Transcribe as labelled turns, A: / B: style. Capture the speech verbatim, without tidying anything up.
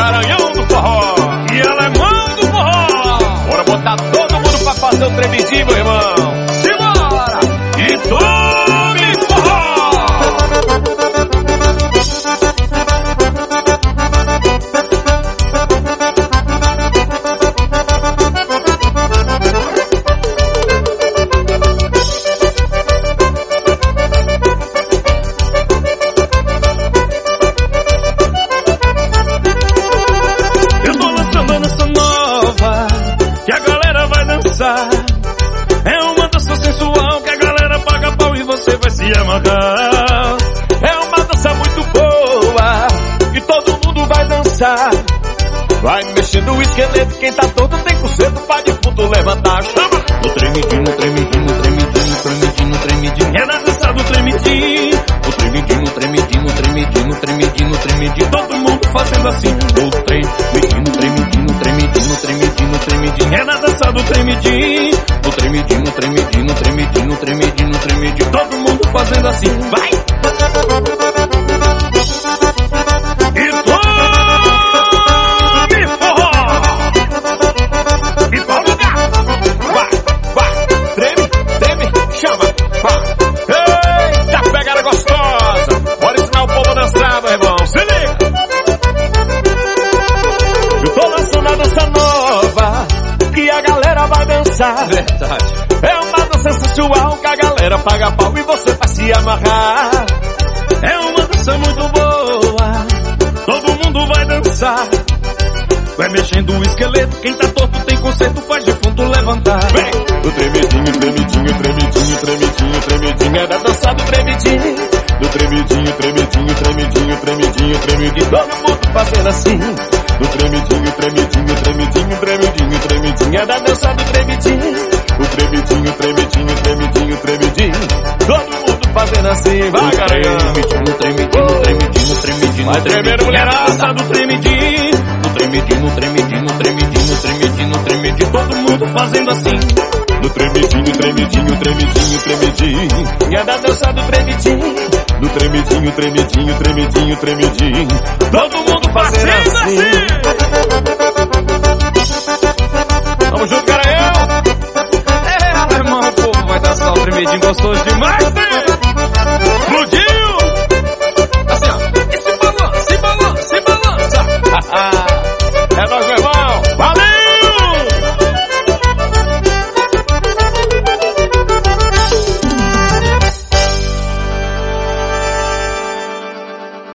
A: Garanhão do forró e alemão do forró. Bora botar todo mundo pra fazer o tremidinho, meu irmão. Simbora! E tome forró!
B: É uma dança sensual que a galera paga pau e você vai se amarrar.
A: É uma dança muito boa e todo mundo vai dançar. Vai mexendo o esqueleto, quem tá todo tem conceito pra defunto levantar. Chama!
B: No tremidinho, no tremidinho, no tremidinho, tremidinho, no tremidinho. É na dança do tremidinho. No tremidinho, no tremidinho, no tremidinho, no tremidinho, no tremidinho. Todo mundo fazendo assim. No tremidinho, no tremidinho, no tremidinho, no tremidinho, no tremidinho. É na dança do tremidinho. No tremidinho, no tremidinho, no tremidinho, no tremidinho, no tremidinho. Todo mundo fazendo assim. Vai! E tome forró! E qual lugar?
A: Vai, vai, treme, treme, chama, vai. Eita, pegada gostosa. Bora ensinar o povo a dançar, meu irmão. Se liga. Eu tô lançando a dança nova que a galera vai dançar.
B: Verdade.
A: É uma dança sensual que a galera paga pau e você vai se amarrar.
B: É uma dança muito boa, todo mundo vai dançar. Vai mexendo o esqueleto, quem tá torto tem conceito, faz defunto levantar.
A: Vem! O tremidinho, tremidinho, tremidinho, tremidinho, tremidinho. É da dança do tremidinho. Do tremidinho, tremidinho, tremidinho, tremidinho, tremidinho. Todo mundo fazendo assim. Do tremidinho, tremidinho, tremidinho, tremidinho, tremidinho. É da dança do tremidinho. O tremidinho, tremidinho, tremidinho, tremidinho. Todo mundo fazendo assim. Vai, Garanhão.
B: Tremidinho, tremidinho, tremidinho, tremidinho.
A: Vai tremendo, mulherada.
B: Do tremidinho. No tremidinho, tremidinho, tremidinho, tremidinho, tremidinho. Todo mundo fazendo assim.
A: No tremidinho, tremidinho, tremidinho, tremidinho. E é da dança do tremidinho. No tremidinho, tremidinho, tremidinho, tremidinho. Todo mundo fazendo assim. Vamos junto, Garanhão.
B: É, meu irmão, o povo vai dançar o tremidinho gostoso demais, né?